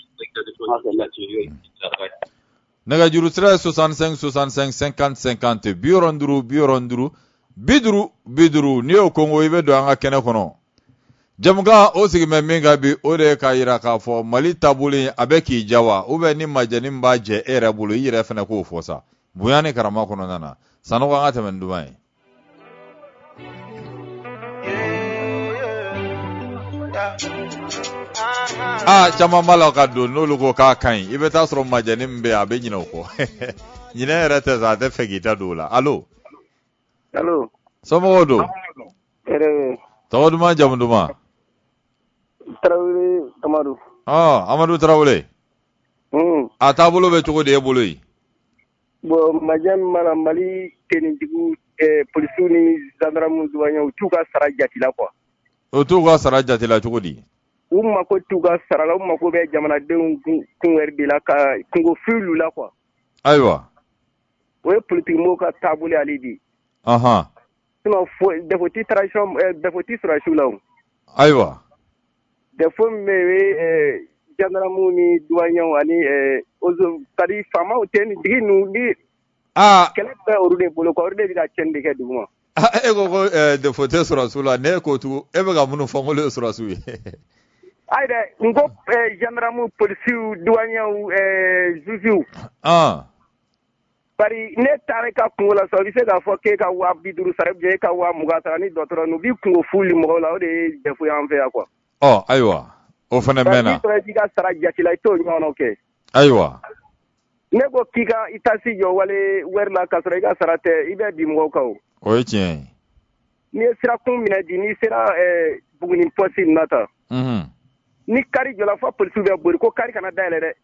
nega juru sira soixante-cinq soixante-cinq cinquante cinquante bioronduru bioronduru biduru biduru ni o kongo ibe do anga kene kono jamuga o sigi me minga bi o de ka yira ka fo mali tabuli abeki jawa ube ni majani mbaje era bulu yire fene ko fosa buyane karama kono nana sanu ga ngata men dubai ah chama mala ka do no lugo ka kan ibe ta soro majani mbe abe nyina ko nyina era te za de fegita dola allo allo somodo ere tawduma jamduma Traoré Amadou ah Amadou Traoré hmm atabulo be tugo de boloyi bo majam mana mali tenin digu eh police ni gendarme duwanyo tuka sara jatila quoi o tuka sara jatila tugo di u mako t'u ka sara la u mako bɛ jamanadenw kun wɛrɛ de la ka kungo filu la quoi. Ayiwa. O ye politique mo ka taabolo ale di. Aha. Sinon fo defo ti tradition defo ti sura su la o. Ayiwa. Defo me eh gendarme ni douanier ani eh ozo tadi fama o ten digi nu ni ah kele be oru de bolo ko oru de ga chen de ke duguma. Ah e go go defo te sura su la ne ko tu e be ga munu fongole sura su. Aide ngo eh gendarme police douanier eh juju. Ah. Bari ne tare ka kungo la so bise ga fo ke ka wa biduru sarab je ka wa mugata ni dotoro no bi kungo fuli mo la o de defo yan fe ya quoi. Oh aywa o fana mena ba ti ka sara jakila to nyono ke aywa ne go kika itasi yo wale werla ka sara ka sarate ibe di mo ka o o yetien ni sira kun mina di ni sira eh buguni posi nata mhm ni kari jola fa police be bori ko kari kana dale de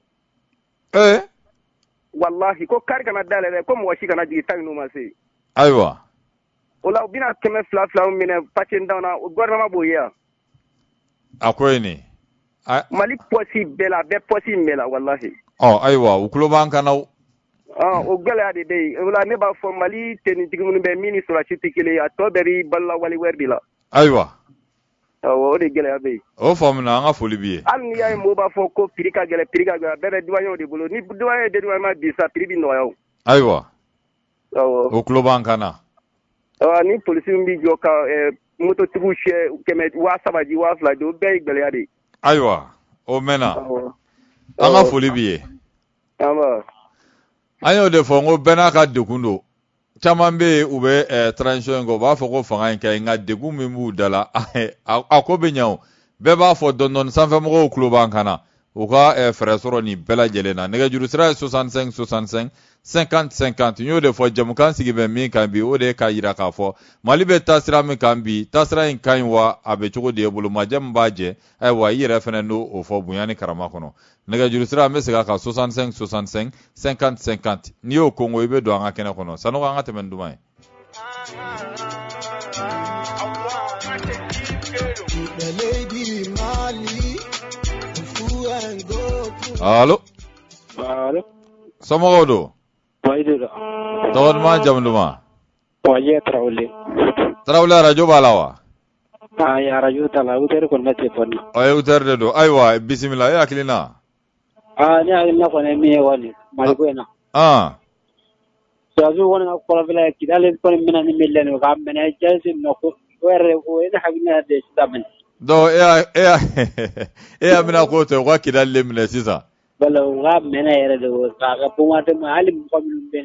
eh wallahi ko kari kana dale de ko mo washi kana di tagnu ma se aywa ola bina keme fla fla mina patin dawna gouvernement boya akwai ne mali posi bela be posi mela wallahi oh aywa ukulo banka naw ah o gala de dey wala ne ba fo mali teni digunu be ministre la citikile ya to beri balla wali werdi la aywa o de gala be o famna nga foli biye al ni ay mo ba fo ko pirika gala pirika gala be duwanyo de bolo ni duwanyo de duwanyo bi sa pribi no yaw aywa o ukulo banka na ah ni police mbi joka eh moto tibu she keme wa sabaji wa fla do be gbele ade aywa o mena anga foli biye ama ayo de fongo bena ka dekundo chamambe ube eh, transition go ba foko fanga nka nga degu mimu dala akobe nyaw be ba fo dondon sanfa mo ko bankana o ka eh, fresoro ni bela jelena nega juru sira soixante-cinq soixante-cinq cinquante cinquante nyo de fo jamukan sigi be mi kan bi o de ka yira ka fo mali be tasira mi kan bi tasira in kan wa abe chugo de bulu majam baje ay wa yira fene no o fo bunyani karama kono nega juru sira me siga ka soixante-cinq soixante-cinq cinquante cinquante ni o kongo ibe do anga kene kono sanu anga temen dumai Allo allo Somogodo Waido Tawad ma jamduma Waje Traule Traule radio balawa Ah ya radio tala uter ko na telefon ay uter de do aywa bismillah ya klina Ah ni na ko ne mi woni mali ko na ah sazu wona ko la vela kidale ko mina ni millen ko am mena jasi no ko were ko ina habina de stamen do e e e amina ko to ko kidale mina sisa bala ga mena yere de ka ga pumate ma alim ko min ben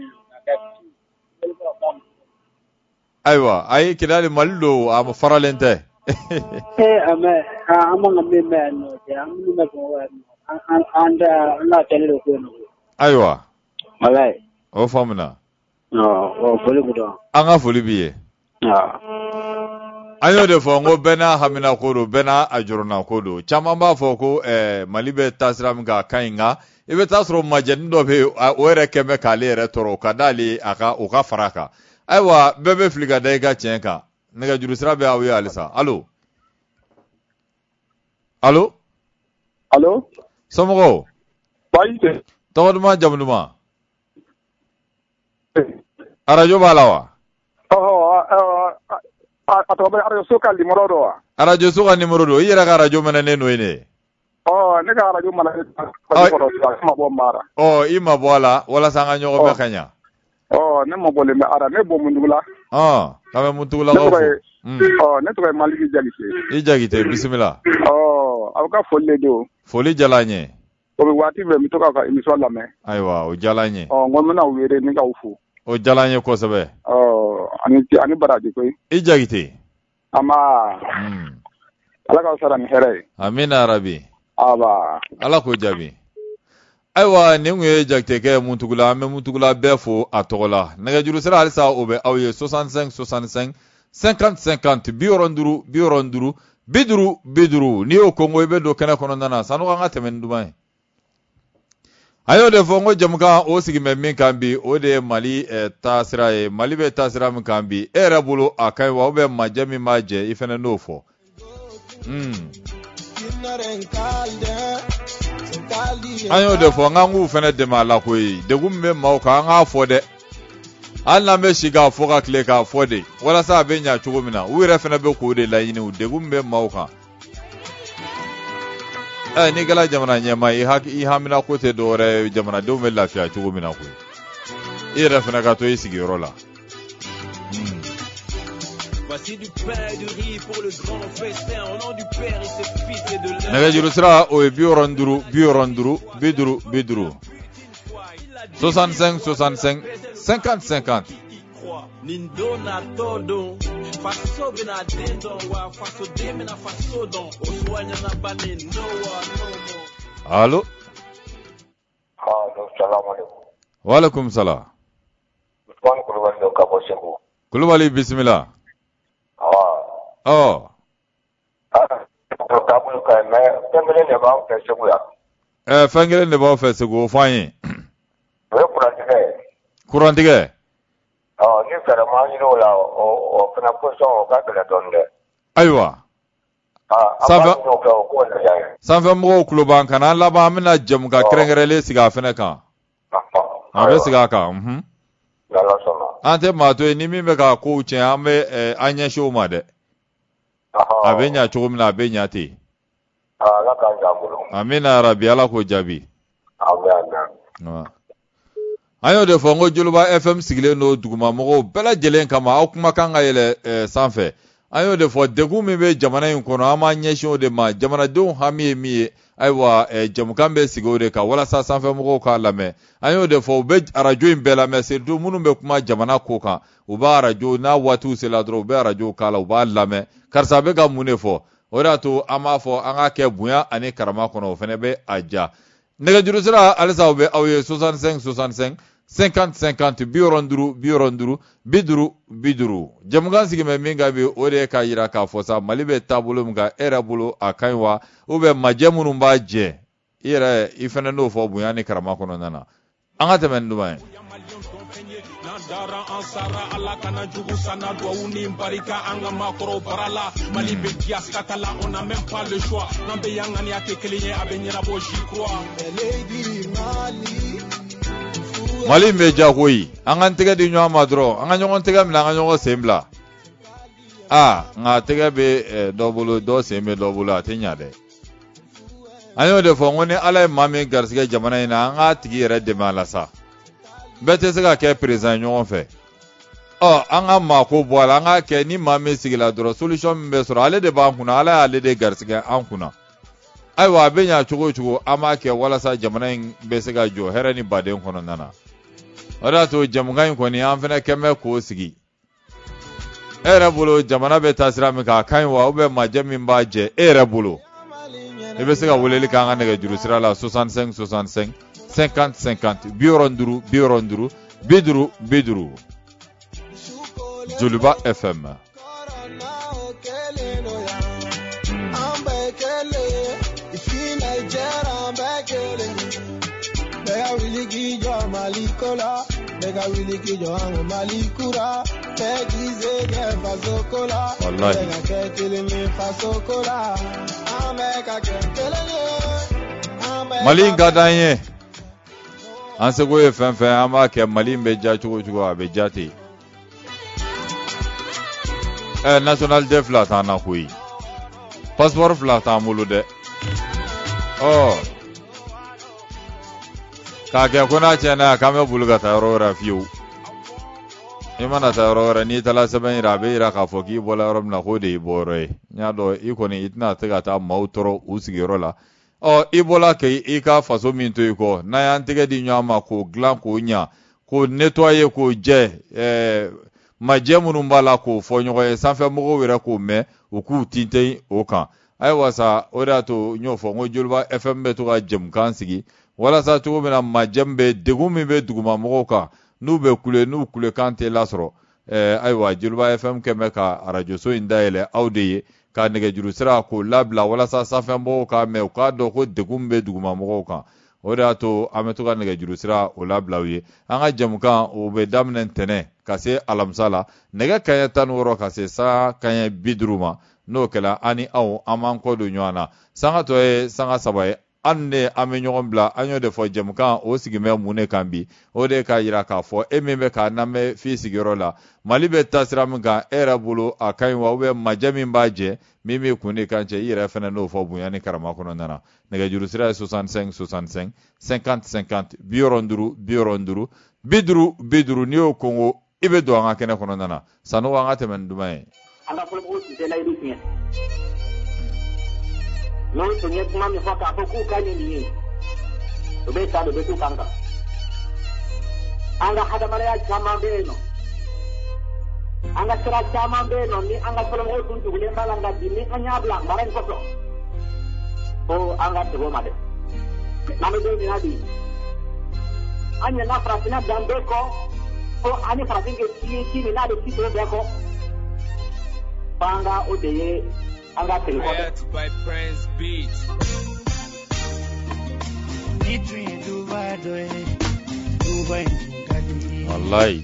aywa ay kidale mallo am faralente eh ama ama ngame men ya amni ma ko an anda na tele ko no aywa malai o famna no o foli budo anga foli biye ah ayo de fo ngo bena hamina kodo bena ajuruna kodo chama ba fo ko eh malibe tasram ga kainga ibe tasro majen do be were keme kale re toro kadali aka o ka faraka aywa bebe fliga dai ga chenka nega jurusra be awi alisa allo allo allo somogo baite tawduma jamduma arajo balawa oh atobe arajo suka limoro do arajo suka nimoro do yira ka arajo menene no ine oh ne ka arajo mana ma bo mara oh ima bola wala sanga nyogo be kanya oh ne mo bole me ara ne bo mundula ah kame mundula go oh ne to mali bi jagite i jagite bismillah oh awka folle do foli jalanye o bi wati be mi to ka emission la me aywa o jalanye oh ngom na were ni ka ufu o jalanye ko sabe oh ani ani baraji koy i jagite ama mm ala ka sara ni here amina rabbi aba ala ko jabi aywa ni ngwe jagte ke muntugula me muntugula befo atola naga juru sira alisa obe awye soixante-cinq soixante-cinq cinquante cinquante bioronduru bioronduru biduru biduru ni o kongo ibe do kana kono nana sanu nga temen dumai ayo de fongo jamka o sigi me min kambi o de mali eh, tasira e mali be tasira min kambi era bulu akai wa obe majami maje ifene nofo mm an y'o de fɔ n k'u fana dɛmɛ a la koyi degun min bɛ maaw kan an k'a fɔ dɛ hali n'an bɛ si k'a fɔ ka tile k'a fɔ de walasa a bɛ ɲa cogo min na u yɛrɛ fana bɛ k'o de laɲini u degun min bɛ maaw kan ɛ n'i kɛra jamana ɲɛmaa i haki i hamina ko tɛ dɔwɛrɛ ye jamanadenw bɛ lafiya cogo min na koyi i yɛrɛ fana ka to i sigiyɔrɔ la. Nɛgɛjuru sira o ye bi wɔɔrɔ ni duuru bi wɔɔrɔ ni duuru bi duuru bi duuru soixante-cinq soixante-cinq cinquante cinquante. Allo. Wa alaikum salam. Kulubali bisimila. Oh. Eh, fɛn kelen de b'aw fɛ Segu o fɔ an ye. O ye kurantigɛ ye. Kurantigɛ. Ɔ ni fɛɛrɛ ma ɲini o la o fana position o ka gɛlɛn dɔɔnin dɛ. Ayiwa. Sanfɛ mɔgɔw kulo b'an kan an laban an bɛna jɛmu ka kɛrɛnkɛrɛnlen sigi a fɛnɛ kan. A bɛ sigi a kan. Mhm. An tɛ maa to yen ni min bɛ ka kow tiɲɛ an bɛ an ɲɛsin o ma dɛ. A bɛ ɲa cogo min na a bɛ ɲa ten. Ala k'an jan bolo. Amina rabi ala k'o jaabi. Amen. An y'o de fɔ n ko Joliba F M sigilen don dugumamɔgɔw bɛɛ lajɛlen kama aw kuma kan ka yɛlɛ sanfɛ. An y'o de fɔ degun min bɛ jamana in kɔnɔ an b'an ɲɛsin o de ma jamanadenw hami ye min ye ayiwa jamukan bɛ sigi o de kan walasa sanfɛ mɔgɔw k'a lamɛn. An y'o de fɔ u bɛ arajo in bɛɛ lamɛn surtout minnu bɛ kuma jamana ko kan u b'a arajo n'a waatiw sera dɔrɔn u bɛ arajo k'a la u b'a lamɛn karisa bɛ ka mun de fɔ o de y'a to an b'a fɔ an ka kɛ bonya ani karama kɔnɔ o fana bɛ a ja. Nɛgɛjuru sira halisa u bɛ aw ye soixante-cinq soixante-cinq cinquante cinquante bi wɔɔrɔ ni duuru bi wɔɔrɔ ni duuru bi duuru bi duuru. Jamukan sigi bɛ min ka bi o de ye k'a jira k'a fɔ sa Mali bɛ taabolo min kan e yɛrɛ bolo a ka ɲi wa ou bien majɛ minnu b'a jɛ i yɛrɛ i fana n'o fɔ bonya ni karama kɔnɔna na. An ka tɛmɛ ni duman ye. Dara ansara ala kana jugu sana duwawu ni barika an ka makɔrɔw barala Mali bɛ dias ka kala on n'a même pas le choix n'an bɛ yan ŋaniya tɛ kelen ye a bɛ ɲɛnabɔ j'y crois. Mali bɛ ja koyi an k'an tɛgɛ di ɲɔgɔn ma dɔrɔn an ka ɲɔgɔn tɛgɛ minɛ an ka ɲɔgɔn sen bila a nka tɛgɛ bɛ dɔ bolo dɔ sen bɛ dɔ bolo a tɛ ɲa dɛ. An y'o de fɔ n ko ni ala ye maa min garisigɛ jamana in na an k'a tigi yɛrɛ dɛmɛ a la sa. Bɛɛ tɛ se ka kɛ président ɲɔgɔn fɛ. Ɔ an ka maa ko bɔ a la an k'a kɛ ni maa min sigila dɔrɔn solution min bɛ sɔrɔ ale de b'an kunna ala y'ale de garisigɛ an kunna. Ayiwa a bɛ ɲa cogo o cogo an b'a kɛ walasa jamana in bɛ se ka jɔ hɛrɛ ni baden kɔnɔna na. O de y'a to jamukan in kɔni an fana kɛ mɛ k'o sigi. E yɛrɛ bolo jamana bɛ taa sira min kan a ka ɲi wa ou bien majɛ min b'a jɛ e yɛrɛ bolo. I bɛ se ka weleli k'an ka nɛgɛjuru sira la soixante-cinq soixante-cinq cinquante cinquante bi wɔɔrɔ ni duuru bi wɔɔrɔ ni duuru bi duuru bi duuru. Joliba F M. Mali ka d'an ye. An seko ye fɛn fɛn an b'a kɛ Mali bɛ ja cogo cogo a bɛ ja ten. Ɛ nationalité fila t'an na koyi. Passeport fila t'an bolo dɛ. Ɔ k'a kɛ ko n'a tiɲɛna k'an bɛ boli ka taa yɔrɔ wɛrɛ fiyewu. I mana taa yɔrɔ wɛrɛ n'i taara sɛbɛn yira a bɛ yira k'a fɔ k'i bɔra yɔrɔ min na k'o de y'i bɔyɔrɔ ye. N y'a dɔn i kɔni i tɛna se ka taa maaw tɔɔrɔ u sigiyɔrɔ la. Ɔ i bɔla k'i ka faso min to i kɔ n'a y'an tɛgɛ di ɲɔgɔn ma k'o dilan k'o ɲa k'o nettoyer k'o jɛ ɛɛ majɛ minnu b'a la k'o fɔ ɲɔgɔn ye sanfɛ mɔgɔw yɛrɛ k'o mɛn u k'u tintin o kan. Ayiwa sa o de y'a to n y'o fɔ n ko Joliba F M bɛ to ka jɛmukan sigi walasa cogo min na majɛ min bɛ degun min bɛ dugumamɔgɔw kan n'u bɛ kule n'u kulekan tɛ lasɔrɔ ɛɛ ayiwa Joliba F M kɛ bɛ ka arajoso in dayɛlɛ aw de ye. Ka nɛgɛjuru sira k'o labila walasa sanfɛ mɔgɔw k'a mɛn u k'a dɔn ko degun bɛ dugumamɔgɔw kan o de y'a to an bɛ to ka nɛgɛjuru sira o labila u ye an ka jamukan o bɛ daminɛ ntɛnɛn ka se alamisa la nɛgɛ kanɲɛ tan ni wɔɔrɔ ka se saa kanɲɛ bi duuru ma n'o kɛla ani aw an m'an kɔ don ɲɔgɔn na sanga tɔ ye sanga saba ye an ne an bɛ ɲɔgɔn bila an y'o de fɔ jɛmukan o sigimɛ mun ne kan bi o de ka yira k'a fɔ e min bɛ k'a lamɛn f'i sigiyɔrɔ la Mali bɛ taa sira min kan e yɛrɛ bolo a ka ɲi wa ou bien majɛ min b'a jɛ min bɛ kun de kan cɛ i yɛrɛ fana n'o fɔ bonya ni karama kɔnɔna na nɛgɛjuru sira ye soixante-cinq soixante-cinq cinquante cinquante bi wɔɔrɔ duuru bi wɔɔrɔ duuru bi duuru bi duuru n'i y'o kongo i bɛ don an ka kɛnɛ kɔnɔna na sanu an ka tɛmɛ ni duman ye. An ka fɔlɔfɔlɔ tun tɛ layidu tiɲɛ n'o tun ye kuma min fɔ k'a fɔ k'u ka ɲɛ nin ye o bɛ taa o bɛ t'u kan kan an ka hadamadenya caman bɛ yen nɔ an ka sira caman bɛ yen nɔ ni an ka fɔlɔfɔlɔ tun tugulen b'a la nka bi ni an y'a bila mara in kɔfɛ ko an ka segin o ma dɛ n'an bɛ don min na bi an ɲɛna farafinna dan bɛɛ kɔ ko an ye farafin kɛ ci ye ci min n'a bɛ ci tɔ bɛɛ kɔ fo an ka o de ye an ka segin kɔ dɛ. Wallahi.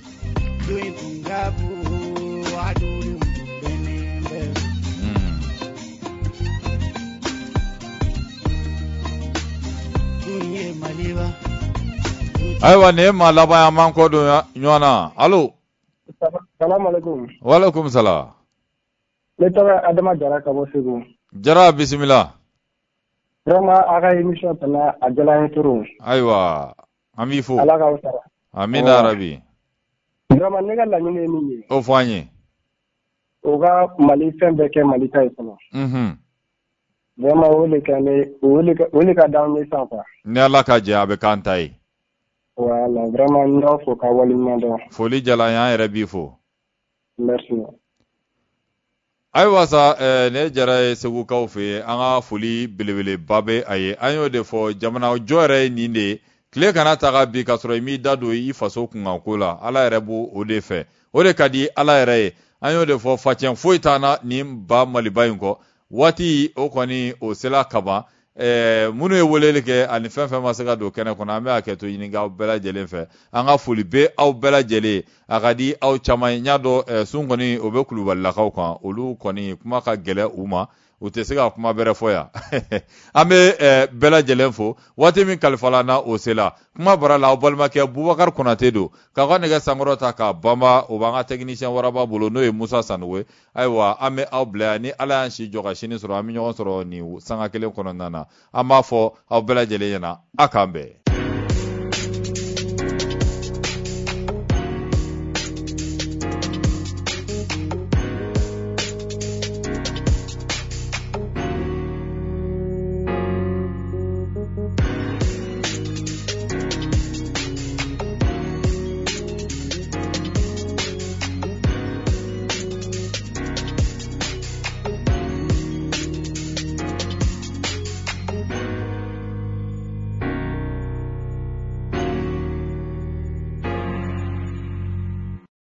Ayiwa ne ma laban an man kɔ don ɲɔgɔn na allo. Salamu alaikum. Wa alaikum salam. Ne tɔgɔ Adama Jara ka bɔ Segu. Jara bisimila. Vraiment a ka émission tɛmɛ a diyara n ye trop. Ayiwa an b'i fo. Ala k'aw sara. Amina rabi. Vraiment ne ka laɲini ye min ye. O fɔ an ye. O ka Mali fɛn bɛɛ kɛ Mali ta ye fɔlɔ. Unhun. Vraiment o de ka ne o de ka d'anw ye sisan quoi. Ni Ala ka jɛ a bɛ k'an ta ye. Voilà, vraiment n b'aw fo k'aw waleɲuman dɔn. Foli jala an ye, an yɛrɛ b'i fo. Merci. Ayiwa sa eh, ne jara ye segukaw fɛ yen an ka foli belebeleba bɛ a ye an y'o de fɔ jamana jɔ yɛrɛ ye nin de ye tile kana taga bi ka sɔrɔ i m'i da don i faso kunkanko la Ala yɛrɛ b'o o de fɛ o de ka di Ala yɛrɛ ye an y'o de fɔ facɛn foyi t'an na nin ba Maliba in kɔ waati o kɔni o sela kaban eh, minnu ye weleli kɛ ani fɛn fɛn ma se ka don kɛnɛ kɔnɔ an bɛ hakɛto ɲini aw bɛɛ lajɛlen fɛ an ka foli bɛ aw bɛɛ lajɛlen a ka di aw caman ye n y'a dɔn eh, sun kɔni o bɛ Kulubalilakaw kan olu kɔni kuma ka gɛlɛ u ma u tɛ se ka kuma bɛrɛ fɔ yan an bɛ eh, bɛɛ lajɛlen fo waati min kalifala na o sela kuma bara la aw balimakɛ Bubakari Konate don k'a ka nɛgɛ sankɔrɔ ta k'a banba o b'an ka technicien waraba bolo n'o ye Musa Sanogo ayiwa an bɛ aw bila yan ni Ala y'an si jɔ ka sini sɔrɔ an bɛ ɲɔgɔn sɔrɔ nin sanga kelen kɔnɔna na an b'a fɔ aw bɛɛ lajɛlen ɲɛna a k'an bɛn.